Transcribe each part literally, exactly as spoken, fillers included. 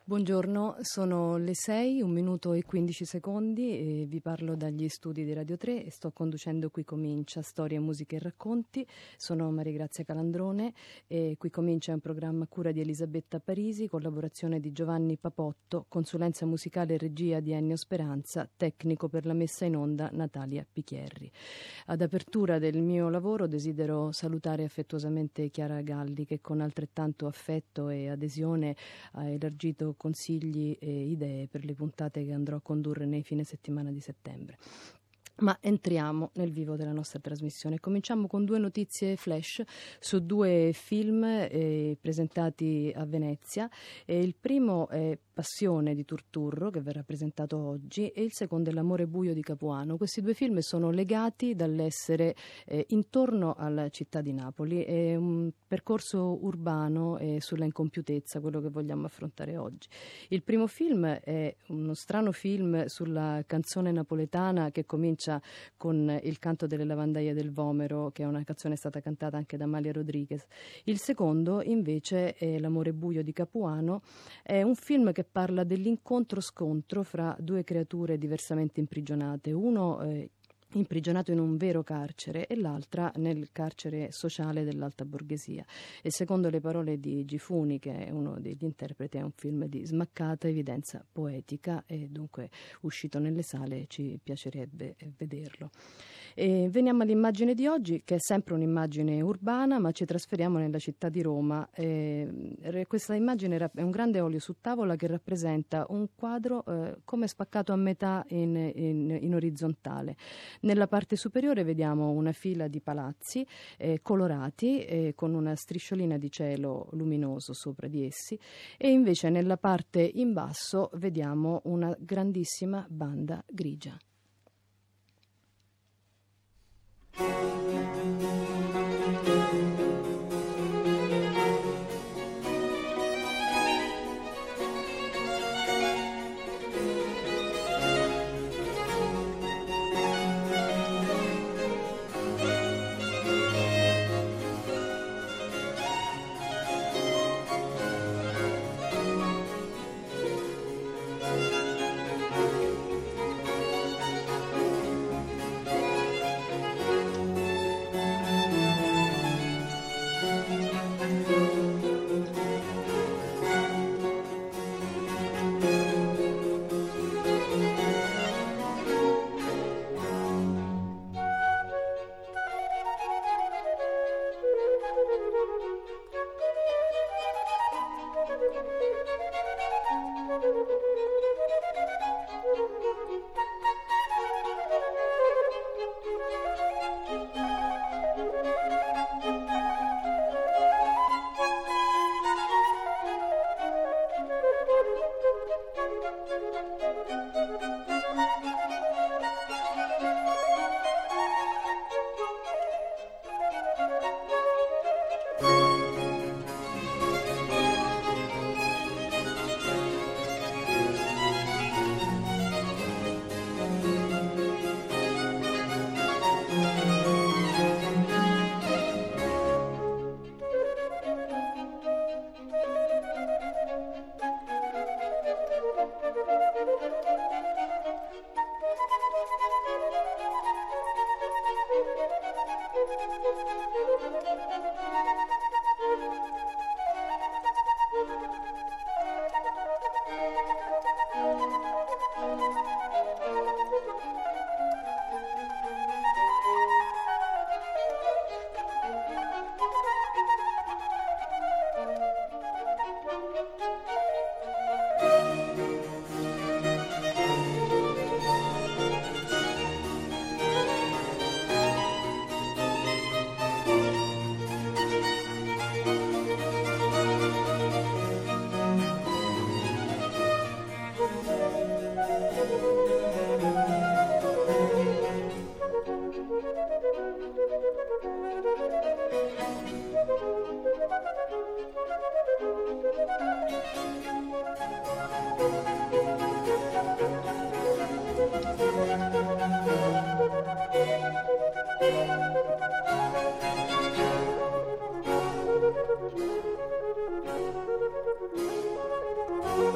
Buongiorno, sono le sei, un minuto e quindici secondi e vi parlo dagli studi di Radio tre e sto conducendo Qui Comincia, storie, musiche e racconti. Sono Marigrazia Calandrone e Qui Comincia è un programma a cura di Elisabetta Parisi, collaborazione di Giovanni Papotto, consulenza musicale e regia di Ennio Speranza, tecnico per la messa in onda Natalia Pichierri. Ad apertura del mio lavoro desidero salutare affettuosamente Chiara Galli che con altrettanto affetto e adesione ha elargito consigli e idee per le puntate che andrò a condurre nei fine settimana di settembre. Ma entriamo nel vivo della nostra trasmissione. Cominciamo con due notizie flash su due film eh, presentati a Venezia. E il primo è Passione di Turturro, che verrà presentato oggi, e il secondo è L'amore buio di Capuano. Questi due film sono legati dall'essere eh, intorno alla città di Napoli. È un percorso urbano e sulla incompiutezza, quello che vogliamo affrontare oggi. Il primo film è uno strano film sulla canzone napoletana che comincia con il canto delle lavandaie del Vomero, che è una canzone stata cantata anche da Amalia Rodriguez. Il secondo invece è L'amore buio di Capuano, è un film che parla dell'incontro-scontro fra due creature diversamente imprigionate, uno eh, imprigionato in un vero carcere e l'altra nel carcere sociale dell'alta borghesia. E secondo le parole di Gifuni, che è uno degli interpreti, è un film di smaccata evidenza poetica e dunque uscito nelle sale ci piacerebbe vederlo. E veniamo all'immagine di oggi, che è sempre un'immagine urbana, ma ci trasferiamo nella città di Roma. E questa immagine è un grande olio su tavola che rappresenta un quadro eh, come spaccato a metà in, in, in orizzontale. Nella parte superiore vediamo una fila di palazzi eh, colorati eh, con una strisciolina di cielo luminoso sopra di essi, e invece nella parte in basso vediamo una grandissima banda grigia.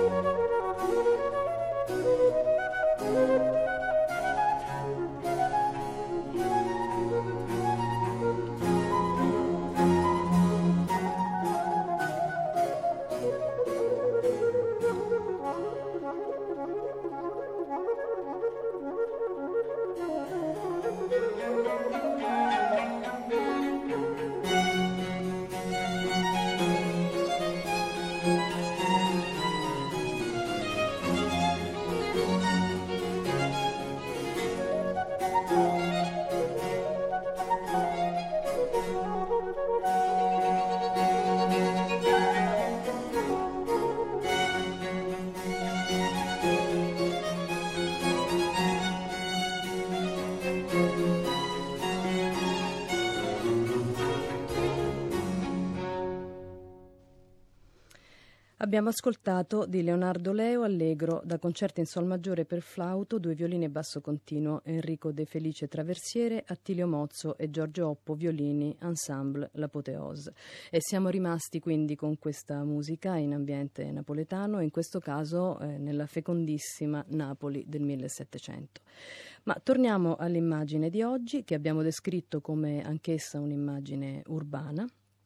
Abbiamo ascoltato di Leonardo Leo Allegro da concerto in sol maggiore per flauto, due violini e basso continuo, Enrico De Felice traversiere, Attilio Mozzo e Giorgio Oppo violini, ensemble L'Apoteose. E siamo rimasti quindi con questa musica in ambiente napoletano, in questo caso eh, nella fecondissima Napoli del millesettecento. Ma torniamo all'immagine di oggi, che abbiamo descritto come anch'essa un'immagine urbana.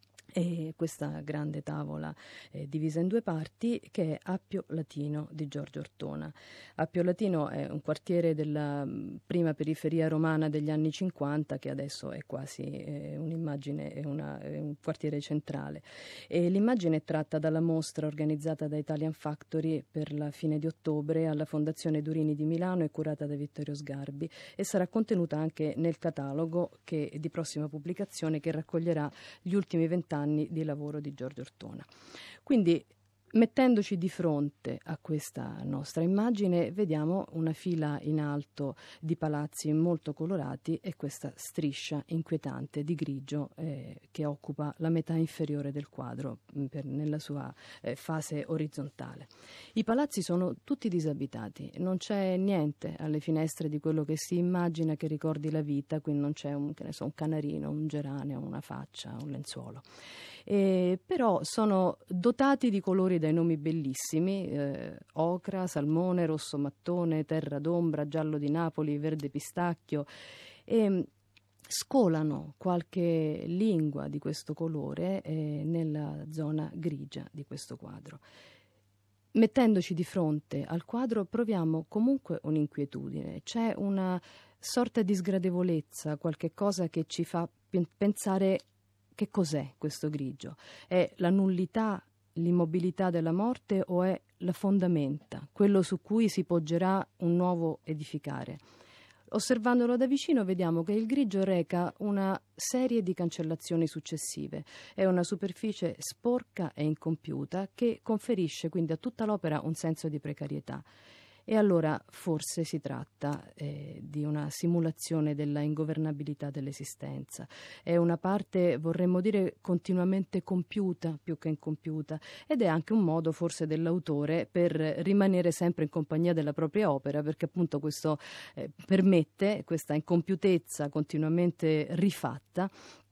E questa grande tavola eh, divisa in due parti, che è Appio Latino di Giorgio Ortona. Appio Latino è un quartiere della mh, prima periferia romana degli anni cinquanta, che adesso è quasi eh, un'immagine, è, una, è un quartiere centrale. E l'immagine è tratta dalla mostra organizzata da Italian Factory per la fine di ottobre alla Fondazione Durini di Milano e curata da Vittorio Sgarbi, e sarà contenuta anche nel catalogo che, di prossima pubblicazione, che raccoglierà gli ultimi vent'anni di lavoro di Giorgio Ortona. Quindi, mettendoci di fronte a questa nostra immagine, vediamo una fila in alto di palazzi molto colorati e questa striscia inquietante di grigio eh, che occupa la metà inferiore del quadro mh, per, nella sua eh, fase orizzontale. I palazzi sono tutti disabitati, non c'è niente alle finestre di quello che si immagina che ricordi la vita, quindi non c'è un, che ne so, un canarino, un geranio, una faccia, un lenzuolo. Eh, però sono dotati di colori dai nomi bellissimi, eh, ocra, salmone, rosso mattone, terra d'ombra, giallo di Napoli, verde pistacchio, e scolano qualche lingua di questo colore eh, nella zona grigia di questo quadro. Mettendoci di fronte al quadro proviamo comunque un'inquietudine, c'è una sorta di sgradevolezza, qualche cosa che ci fa pensare: che cos'è questo grigio? È la nullità, l'immobilità della morte, o è la fondamenta, quello su cui si poggerà un nuovo edificare? Osservandolo da vicino vediamo che il grigio reca una serie di cancellazioni successive. È una superficie sporca e incompiuta che conferisce quindi a tutta l'opera un senso di precarietà. E allora forse si tratta eh, di una simulazione della ingovernabilità dell'esistenza. È una parte, vorremmo dire, continuamente compiuta più che incompiuta, ed è anche un modo forse dell'autore per rimanere sempre in compagnia della propria opera, perché appunto questo eh, permette questa incompiutezza continuamente rifatta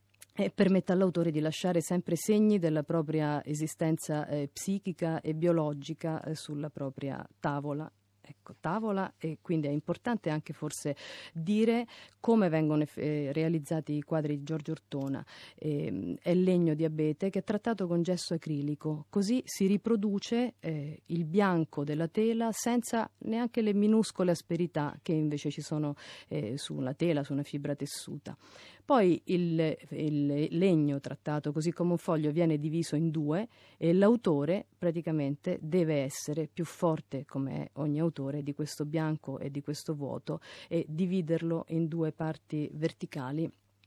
e permette all'autore di lasciare sempre segni della propria esistenza eh, psichica e biologica eh, sulla propria tavola. Ecco, tavola, e quindi è importante anche forse dire come vengono eh, realizzati i quadri di Giorgio Ortona. Eh, è legno di abete che è trattato con gesso acrilico, così si riproduce eh, il bianco della tela senza neanche le minuscole asperità che invece ci sono eh, su una tela, su una fibra tessuta. Poi il, il legno trattato così come un foglio viene diviso in due e l'autore praticamente deve essere più forte, come è ogni autore, di questo bianco e di questo vuoto, e dividerlo in due parti verticali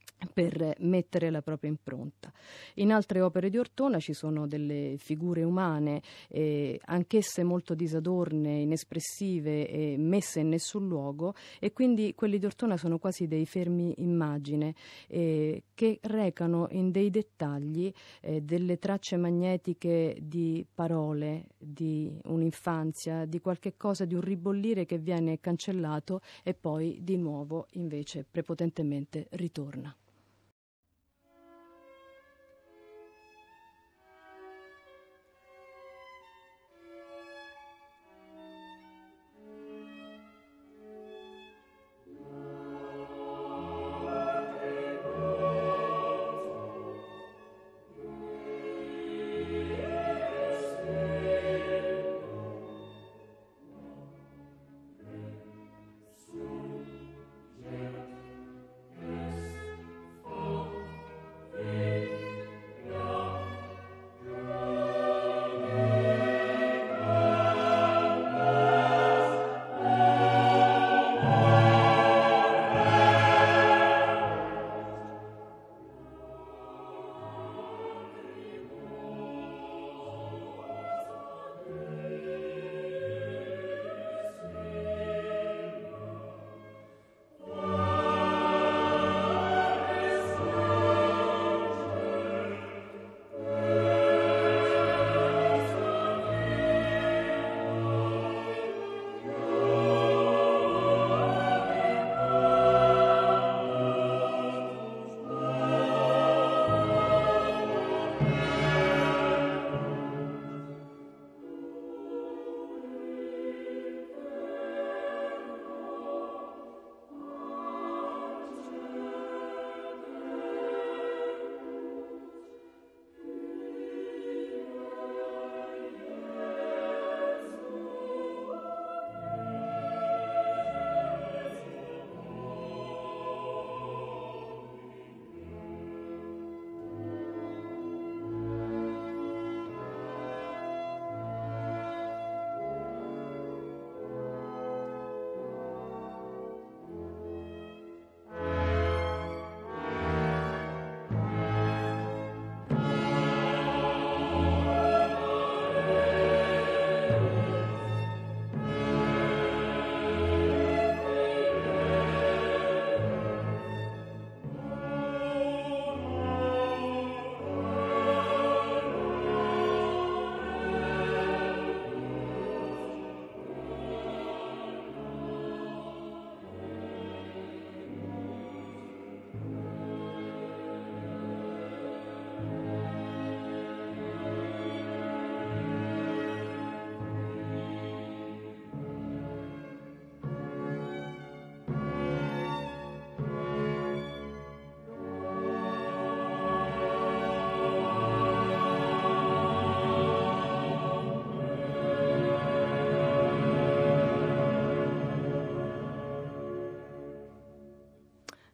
per mettere la propria impronta. In altre opere di Ortona ci sono delle figure umane, eh, anch'esse molto disadorne, inespressive e messe in nessun luogo, e quindi quelli di Ortona sono quasi dei fermi immagine eh, che recano in dei dettagli eh, delle tracce magnetiche di parole, di un'infanzia, di qualche cosa, di un ribollire che viene cancellato e poi di nuovo invece prepotentemente ritorna.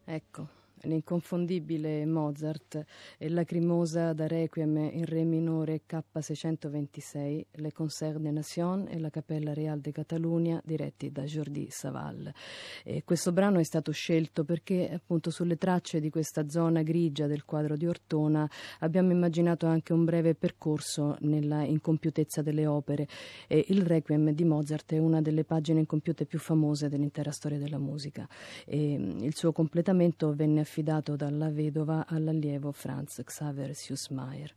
Ecco, l'inconfondibile Mozart e Lacrimosa da Requiem in Re minore K seicentoventisei, Le Concert des Nations e la Cappella Real de Catalunya diretti da Jordi Savall. E questo brano è stato scelto perché appunto sulle tracce di questa zona grigia del quadro di Ortona abbiamo immaginato anche un breve percorso nella incompiutezza delle opere, e il Requiem di Mozart è una delle pagine incompiute più famose dell'intera storia della musica, e il suo completamento venne affidato dalla vedova all'allievo Franz Xaver Süssmayr.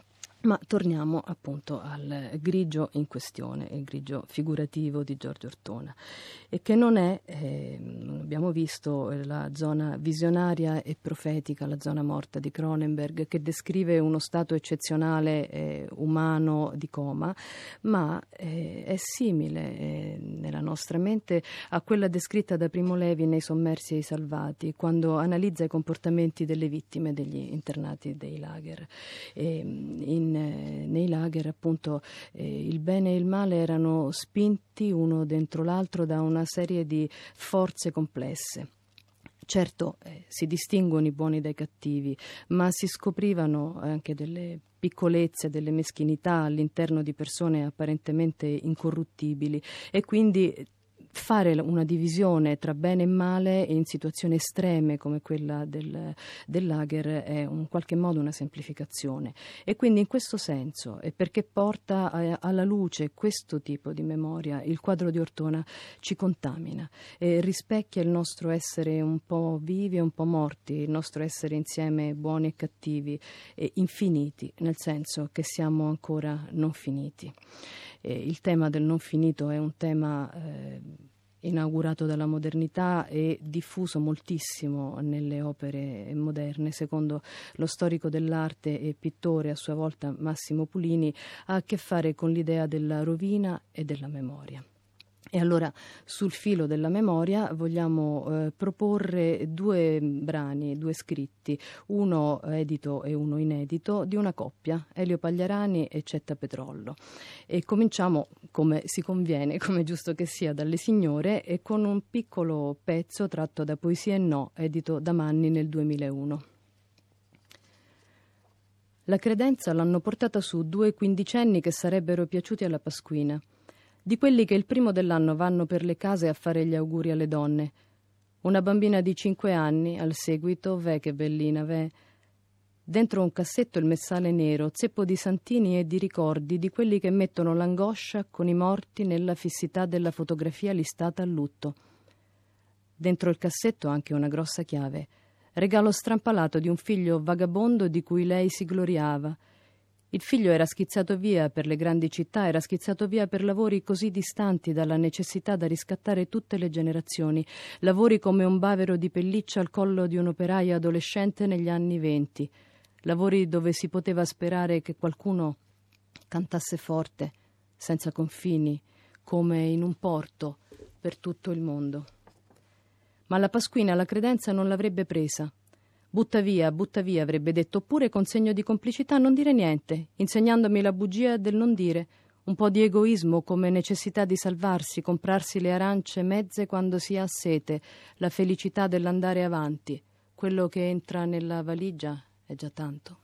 Ma torniamo appunto al grigio in questione, il grigio figurativo di Giorgio Ortona, e che non è, eh, abbiamo visto, la zona visionaria e profetica, la zona morta di Cronenberg, che descrive uno stato eccezionale eh, umano di coma, ma eh, è simile eh, nella nostra mente a quella descritta da Primo Levi nei Sommersi e i Salvati, quando analizza i comportamenti delle vittime degli internati dei lager. E, in nei lager appunto eh, il bene e il male erano spinti uno dentro l'altro da una serie di forze complesse. Certo, eh, si distinguono i buoni dai cattivi, ma si scoprivano anche delle piccolezze, delle meschinità all'interno di persone apparentemente incorruttibili, e quindi fare una divisione tra bene e male in situazioni estreme come quella del, del lager è in qualche modo una semplificazione, e quindi in questo senso, e perché porta a, alla luce questo tipo di memoria, il quadro di Ortona ci contamina e rispecchia il nostro essere un po' vivi e un po' morti, il nostro essere insieme buoni e cattivi e infiniti, nel senso che siamo ancora non finiti. Eh, il tema del non finito è un tema eh, inaugurato dalla modernità e diffuso moltissimo nelle opere moderne. Secondo lo storico dell'arte e pittore a sua volta Massimo Pulini, ha a che fare con l'idea della rovina e della memoria. E allora, sul filo della memoria, vogliamo eh, proporre due brani, due scritti, uno edito e uno inedito, di una coppia, Elio Pagliarani e Cetta Petrollo. E cominciamo, come si conviene, come è giusto che sia, dalle signore, e con un piccolo pezzo tratto da Poesia e No, edito da Manni nel duemilauno. La credenza l'hanno portata su due quindicenni che sarebbero piaciuti alla Pasquina, di quelli che il primo dell'anno vanno per le case a fare gli auguri alle donne. Una bambina di cinque anni, al seguito, ve che bellina, ve. Dentro un cassetto il messale nero, zeppo di santini e di ricordi di quelli che mettono l'angoscia con i morti nella fissità della fotografia listata a lutto. Dentro il cassetto anche una grossa chiave, regalo strampalato di un figlio vagabondo di cui lei si gloriava. Il figlio era schizzato via per le grandi città, era schizzato via per lavori così distanti dalla necessità da riscattare tutte le generazioni, lavori come un bavero di pelliccia al collo di un'operaia adolescente negli anni venti, lavori dove si poteva sperare che qualcuno cantasse forte, senza confini, come in un porto per tutto il mondo. Ma la Pasquina la credenza non l'avrebbe presa. Butta via, butta via, avrebbe detto, oppure con segno di complicità non dire niente, insegnandomi la bugia del non dire, un po' di egoismo come necessità di salvarsi, comprarsi le arance mezze quando si ha sete, la felicità dell'andare avanti. Quello che entra nella valigia è già tanto.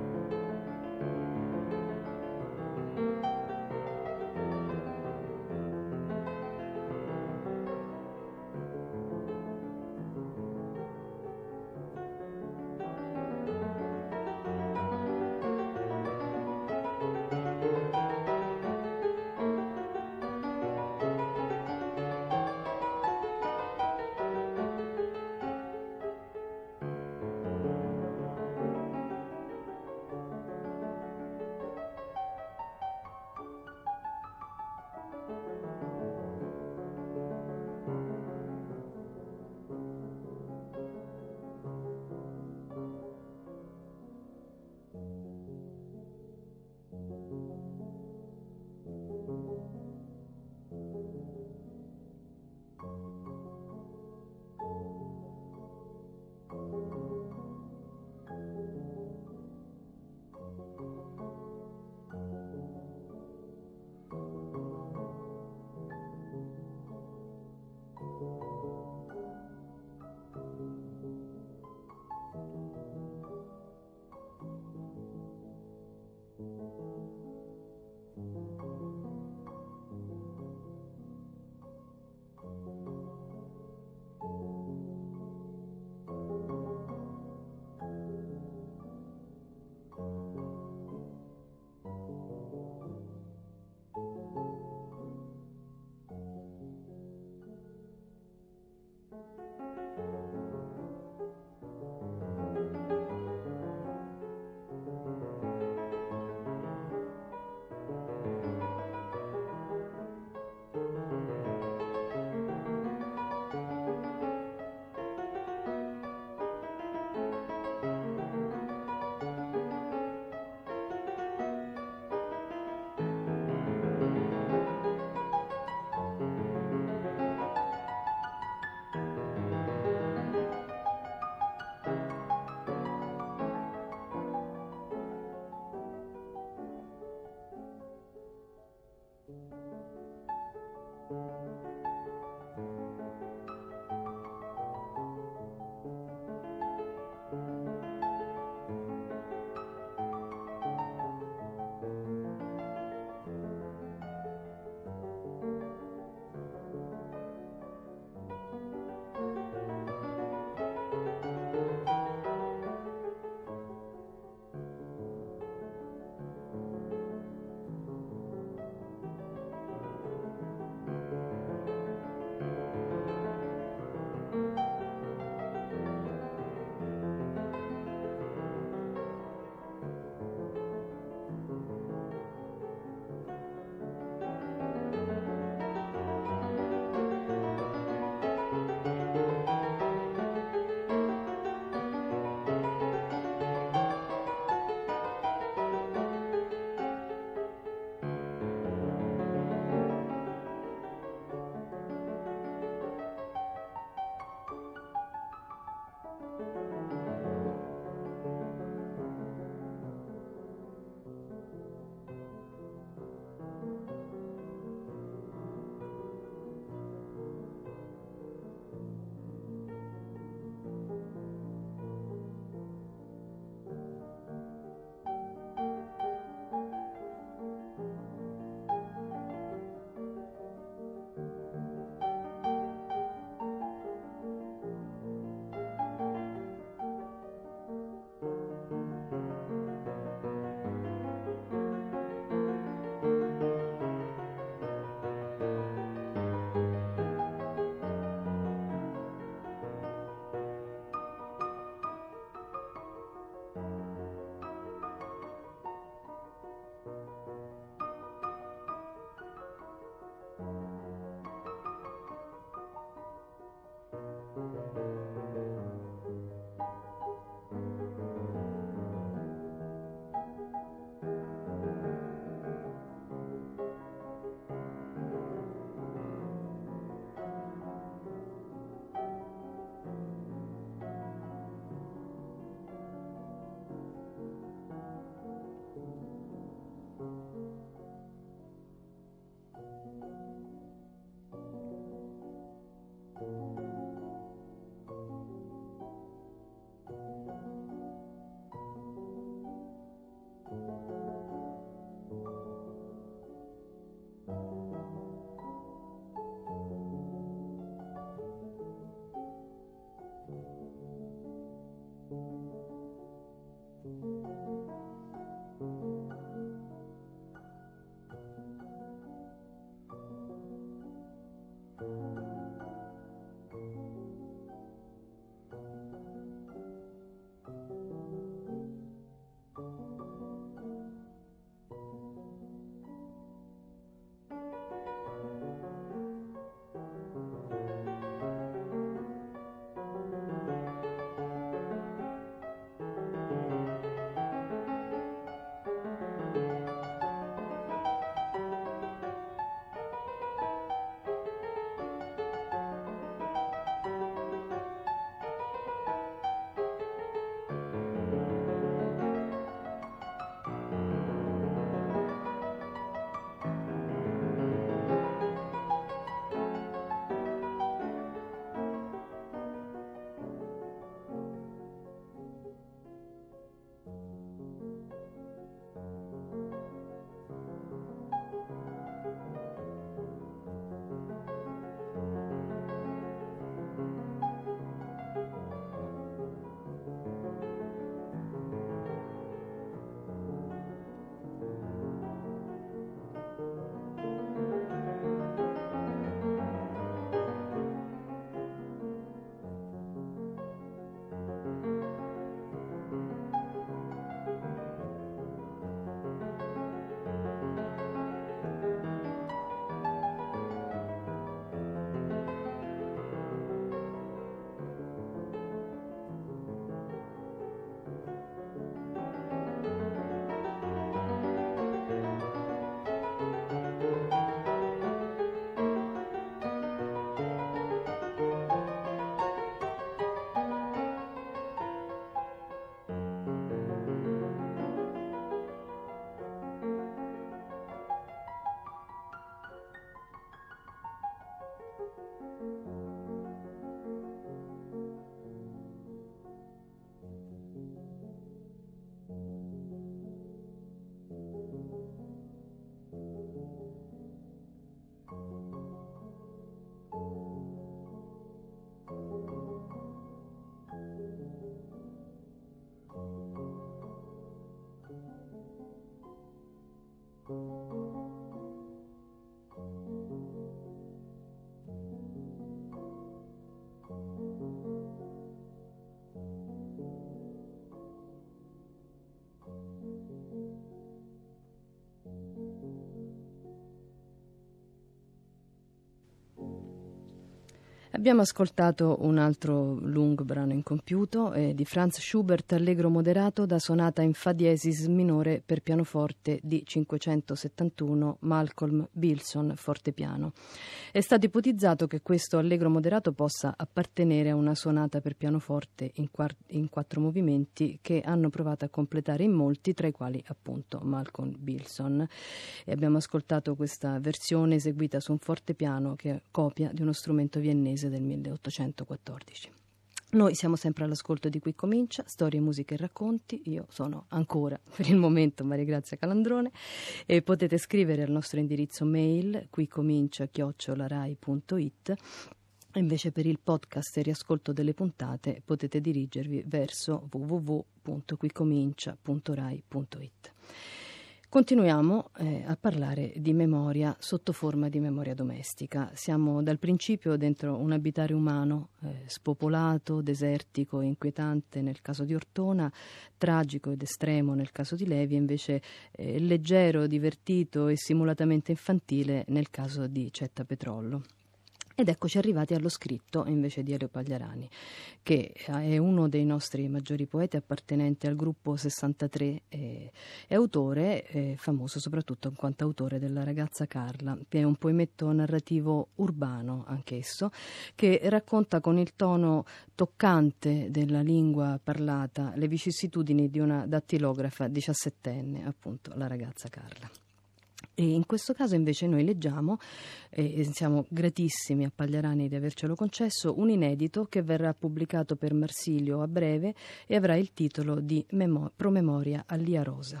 Abbiamo ascoltato un altro lungo brano incompiuto eh, di Franz Schubert, allegro moderato da sonata in fa diesis minore per pianoforte di cinquecentosettantuno, Malcolm Bilson, fortepiano. È stato ipotizzato che questo allegro moderato possa appartenere a una sonata per pianoforte in, quart- in quattro movimenti che hanno provato a completare in molti, tra i quali appunto Malcolm Bilson. E abbiamo ascoltato questa versione eseguita su un fortepiano che è copia di uno strumento viennese del milleottocentoquattordici. Noi siamo sempre all'ascolto di Qui Comincia, storie, musiche e racconti. Io sono ancora, per il momento, Maria Grazia Calandrone e potete scrivere al nostro indirizzo mail quicomincia chiocciola rai punto it. Invece per il podcast e riascolto delle puntate potete dirigervi verso w w w punto quicomincia punto rai punto it. Continuiamo eh, a parlare di memoria sotto forma di memoria domestica. Siamo dal principio dentro un abitare umano eh, spopolato, desertico e inquietante nel caso di Ortona, tragico ed estremo nel caso di Levi, e invece eh, leggero, divertito e simulatamente infantile nel caso di Cetta Petrollo. Ed eccoci arrivati allo scritto invece di Elio Pagliarani, che è uno dei nostri maggiori poeti appartenente al gruppo sessantatré, eh, è autore, eh, famoso soprattutto in quanto autore della Ragazza Carla, che è un poemetto narrativo urbano anch'esso, che racconta con il tono toccante della lingua parlata le vicissitudini di una dattilografa diciassettenne, appunto la Ragazza Carla. E in questo caso invece noi leggiamo, e siamo gratissimi a Pagliarani di avercelo concesso, un inedito che verrà pubblicato per Marsilio a breve e avrà il titolo di Memo- Promemoria a Lia Rosa.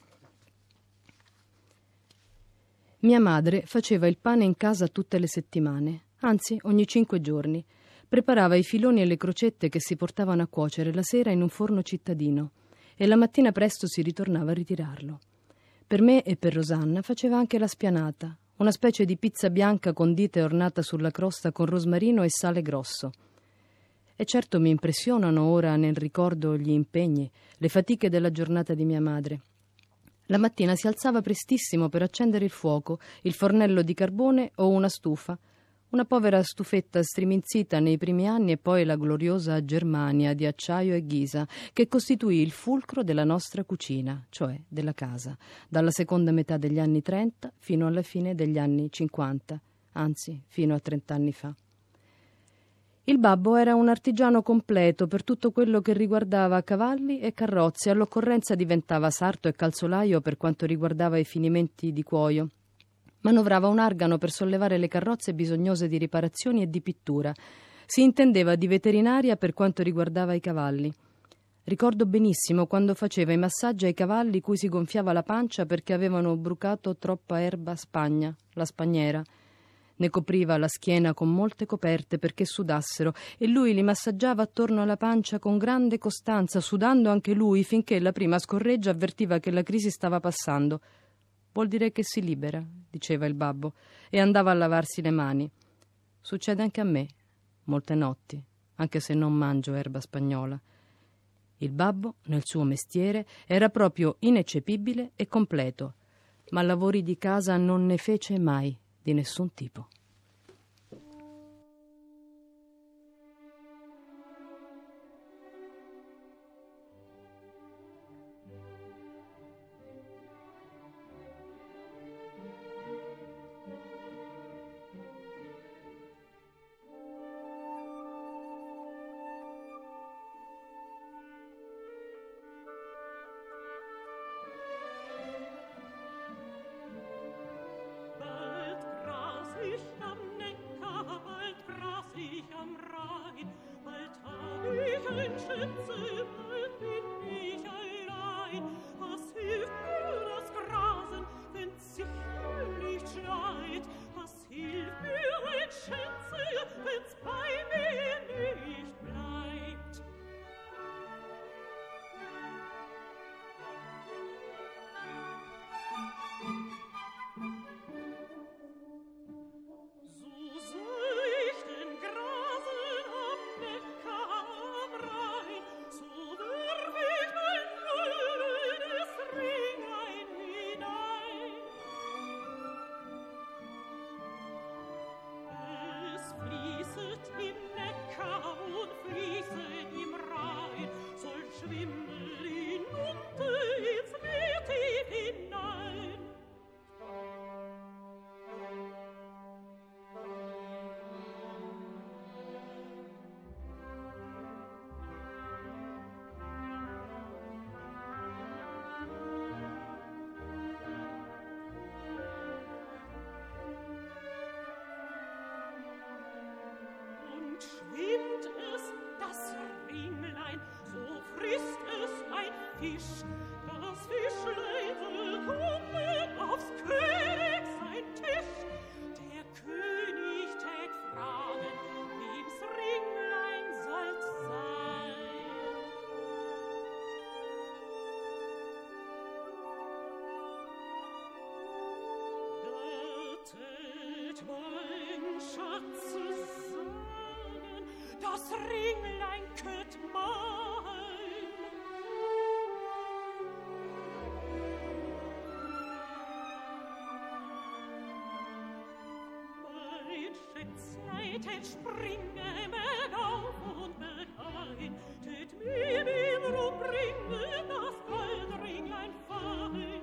Mia madre faceva il pane in casa tutte le settimane, anzi ogni cinque giorni. Preparava i filoni e le crocette che si portavano a cuocere la sera in un forno cittadino e la mattina presto si ritornava a ritirarlo. Per me e per Rosanna faceva anche la spianata, una specie di pizza bianca condita e ornata sulla crosta con rosmarino e sale grosso. E certo mi impressionano ora nel ricordo gli impegni, le fatiche della giornata di mia madre. La mattina si alzava prestissimo per accendere il fuoco, il fornello di carbone o una stufa, una povera stufetta striminzita nei primi anni e poi la gloriosa Germania di acciaio e ghisa che costituì il fulcro della nostra cucina, cioè della casa, dalla seconda metà degli anni trenta fino alla fine degli anni cinquanta, anzi fino a trent'anni fa. Il babbo era un artigiano completo per tutto quello che riguardava cavalli e carrozze, all'occorrenza diventava sarto e calzolaio per quanto riguardava i finimenti di cuoio. Manovrava un argano per sollevare le carrozze bisognose di riparazioni e di pittura. Si intendeva di veterinaria per quanto riguardava i cavalli. Ricordo benissimo quando faceva i massaggi ai cavalli cui si gonfiava la pancia perché avevano brucato troppa erba spagna, la spagniera. Ne copriva la schiena con molte coperte perché sudassero e lui li massaggiava attorno alla pancia con grande costanza, sudando anche lui finché la prima scorreggia avvertiva che la crisi stava passando. Vuol dire che si libera, diceva il babbo, e andava a lavarsi le mani. Succede anche a me, molte notti, anche se non mangio erba spagnola. Il babbo, nel suo mestiere, era proprio ineccepibile e completo, ma lavori di casa non ne fece mai, di nessun tipo. So Fisch, das Fischlein soll kommen aufs König sein Tisch. Der König tät fragen, wem's Ringlein sollt sein. Da tät mein Schatz sagen, das Ringlein könnt mein. Tät springe mit auf und mit ein, tät mir wiederum bringe das Goldringlein fein.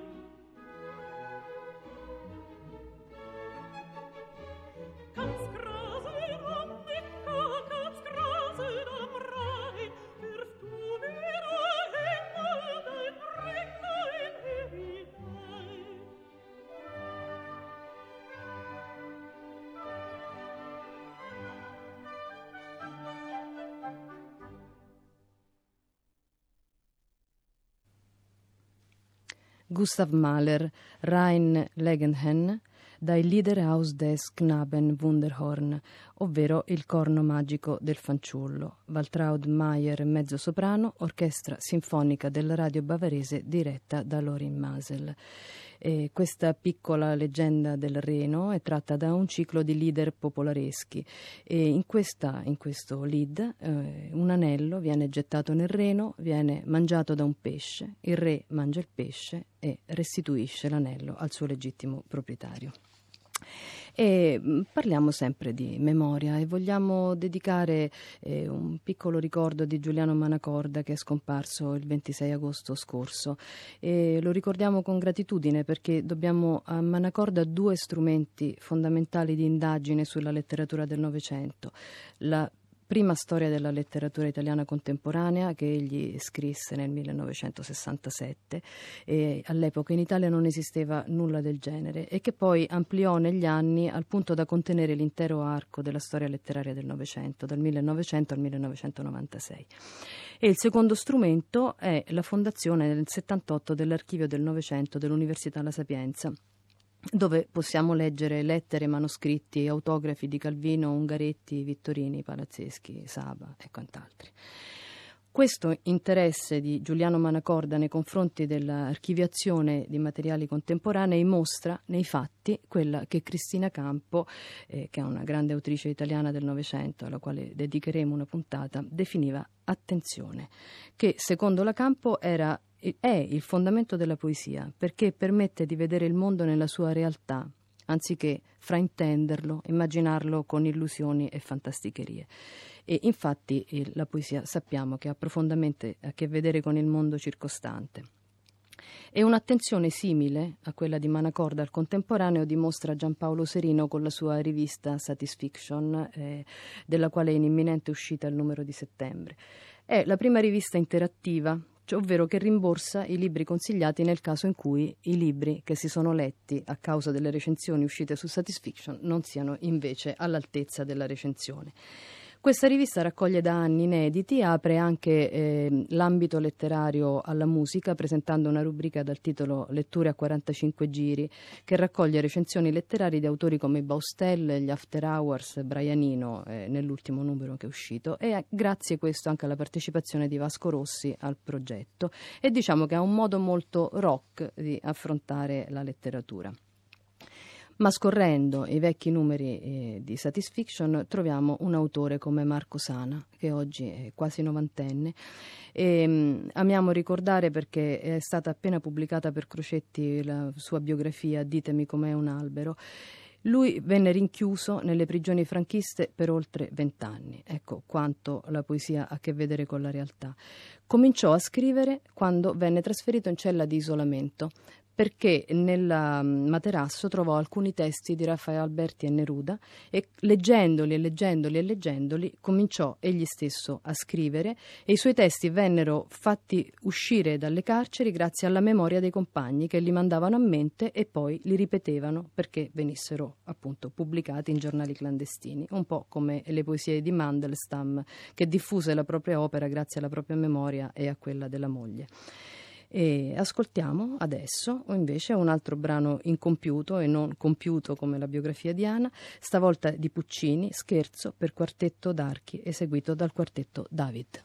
Ganz graset am Neckar, ganz graset am Rhein, wirf du mir einmal dein Ringlein hinein. Gustav Mahler, Rhein Legenhen, dai Liederhaus des Knaben Wunderhorn, ovvero il corno magico del fanciullo. Waltraud Mayer, mezzosoprano, orchestra sinfonica della radio bavarese diretta da Lorin Maazel. E questa piccola leggenda del Reno è tratta da un ciclo di lieder popolareschi e in, questa, in questo lied eh, un anello viene gettato nel Reno, viene mangiato da un pesce, il re mangia il pesce e restituisce l'anello al suo legittimo proprietario. E parliamo sempre di memoria e vogliamo dedicare eh, un piccolo ricordo di Giuliano Manacorda, che è scomparso il ventisei agosto scorso, e lo ricordiamo con gratitudine perché dobbiamo a Manacorda due strumenti fondamentali di indagine sulla letteratura del Novecento: la prima storia della letteratura italiana contemporanea, che egli scrisse nel millenovecentosessantasette, e all'epoca in Italia non esisteva nulla del genere, e che poi ampliò negli anni al punto da contenere l'intero arco della storia letteraria del Novecento, dal millenovecento al millenovecentonovantasei. E il secondo strumento è la fondazione nel settantotto dell'Archivio del Novecento dell'Università La Sapienza, dove possiamo leggere lettere, manoscritti e autografi di Calvino, Ungaretti, Vittorini, Palazzeschi, Saba e quant'altri. Questo interesse di Giuliano Manacorda nei confronti dell'archiviazione di materiali contemporanei mostra nei fatti quella che Cristina Campo, eh, che è una grande autrice italiana del Novecento, alla quale dedicheremo una puntata, definiva attenzione, che secondo la Campo era è il fondamento della poesia, perché permette di vedere il mondo nella sua realtà, anziché fraintenderlo, immaginarlo con illusioni e fantasticherie. E infatti eh, la poesia sappiamo che ha profondamente a che vedere con il mondo circostante. E un'attenzione simile a quella di Manacorda al contemporaneo dimostra Giampaolo Serino con la sua rivista Satisfiction, eh, della quale è in imminente uscita il numero di settembre. È la prima rivista interattiva, ovvero che rimborsa i libri consigliati nel caso in cui i libri che si sono letti a causa delle recensioni uscite su Satisfiction non siano invece all'altezza della recensione. Questa rivista raccoglie da anni inediti, apre anche eh, l'ambito letterario alla musica, presentando una rubrica dal titolo Letture a quarantacinque giri, che raccoglie recensioni letterarie di autori come Baustelle, gli After Hours, Braianino, eh, nell'ultimo numero che è uscito, e grazie a questo anche alla partecipazione di Vasco Rossi al progetto. E diciamo che ha un modo molto rock di affrontare la letteratura. Ma scorrendo i vecchi numeri eh, di Satisfiction troviamo un autore come Marco Sana, che oggi è quasi novantenne, e mh, amiamo ricordare perché è stata appena pubblicata per Crocetti la sua biografia Ditemi com'è un albero. Lui venne rinchiuso nelle prigioni franchiste per oltre vent'anni. Ecco quanto la poesia ha a che vedere con la realtà. Cominciò a scrivere quando venne trasferito in cella di isolamento, perché nel materasso trovò alcuni testi di Raffaele Alberti e Neruda e leggendoli e leggendoli e leggendoli cominciò egli stesso a scrivere, e i suoi testi vennero fatti uscire dalle carceri grazie alla memoria dei compagni che li mandavano a mente e poi li ripetevano perché venissero appunto pubblicati in giornali clandestini, un po' come le poesie di Mandelstam, che diffuse la propria opera grazie alla propria memoria e a quella della moglie. E ascoltiamo adesso invece un altro brano incompiuto e non compiuto come la biografia di Ana, stavolta di Puccini, Scherzo per quartetto d'archi, eseguito dal quartetto David.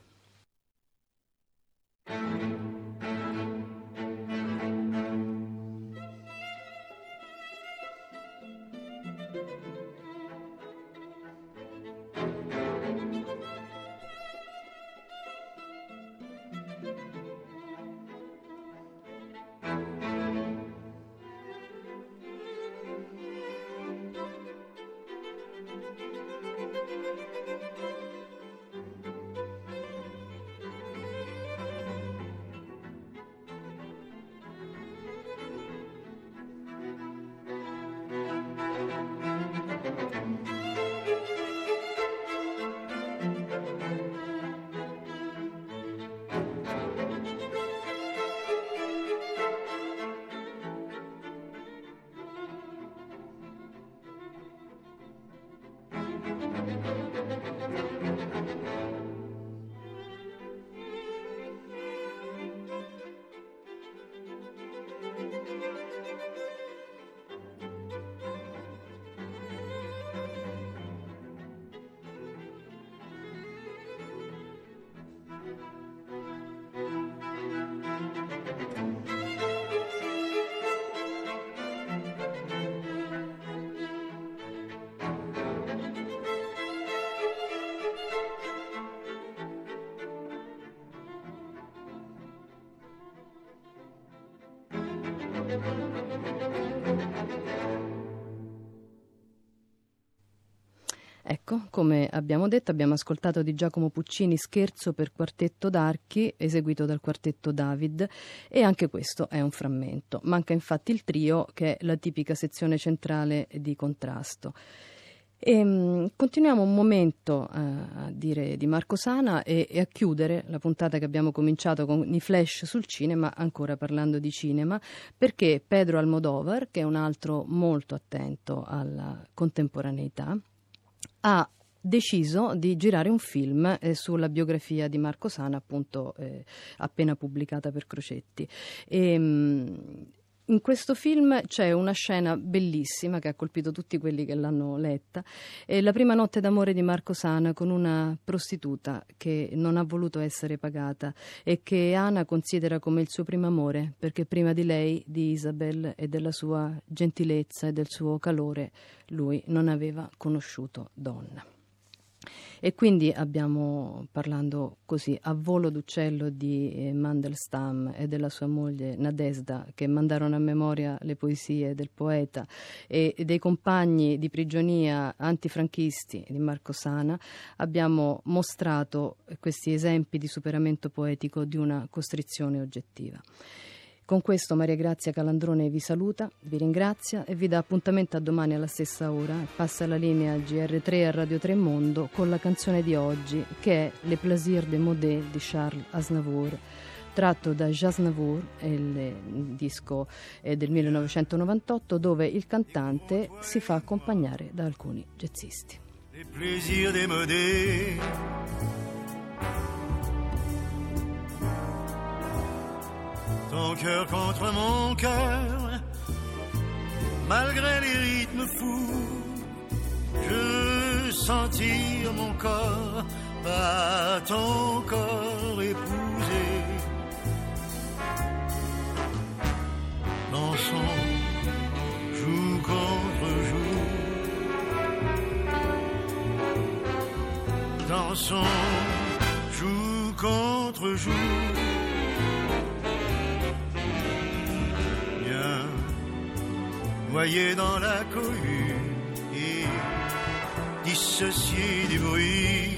Ecco, come abbiamo detto, abbiamo ascoltato di Giacomo Puccini Scherzo per quartetto d'archi, eseguito dal quartetto David, e anche questo è un frammento. Manca infatti il trio, che è la tipica sezione centrale di contrasto. E, mh, continuiamo un momento uh, a dire di Marco Sana e, e a chiudere la puntata che abbiamo cominciato con i flash sul cinema, ancora parlando di cinema, perché Pedro Almodóvar, che è un altro molto attento alla contemporaneità, ha deciso di girare un film eh, sulla biografia di Marco Sana, appunto eh, appena pubblicata per Crocetti. E, mh, in questo film c'è una scena bellissima che ha colpito tutti quelli che l'hanno letta. È la prima notte d'amore di Marco Sana con una prostituta che non ha voluto essere pagata e che Ana considera come il suo primo amore, perché prima di lei, di Isabel e della sua gentilezza e del suo calore, lui non aveva conosciuto donna. E quindi abbiamo, parlando così a volo d'uccello, di eh, Mandelstam e della sua moglie Nadezhda, che mandarono a memoria le poesie del poeta, e, e dei compagni di prigionia antifranchisti di Marco Sana, abbiamo mostrato questi esempi di superamento poetico di una costrizione oggettiva. Con questo Maria Grazia Calandrone vi saluta, vi ringrazia e vi dà appuntamento a domani alla stessa ora. Passa la linea G R tre a Radio tre Mondo con la canzone di oggi, che è Le Plaisirs de Modé di Charles Aznavour, tratto da J'Aznavour, il disco è del millenovecentonovantotto, dove il cantante si fa accompagnare da alcuni jazzisti. Les plaisirs de Modé, ton cœur contre mon cœur, malgré les rythmes fous, je veux sentir mon corps à ton corps épousé. Dansons joue contre joue, dansons joue contre joue. Noyé dans la cohue et dissocié du bruit,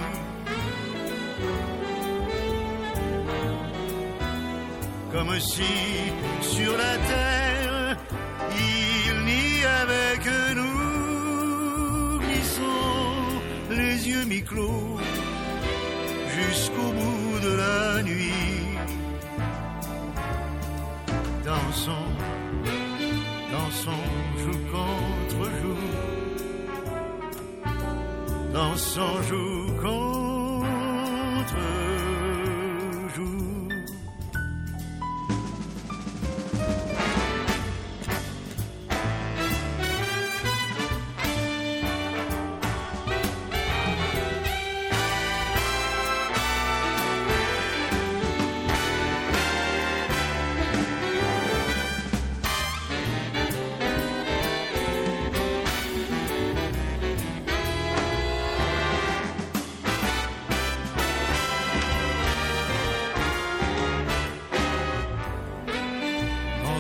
comme si sur la terre il n'y avait que nous, glissons les yeux mi-clos jusqu'au bout de la nuit. Dansons, dansons joue contre joue, dansons joue contre joue.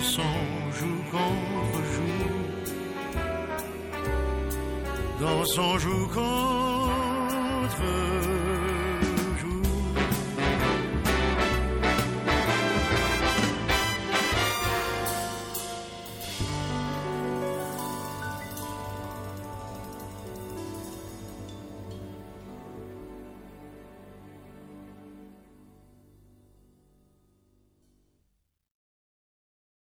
son joue contre joue, dans son joue contre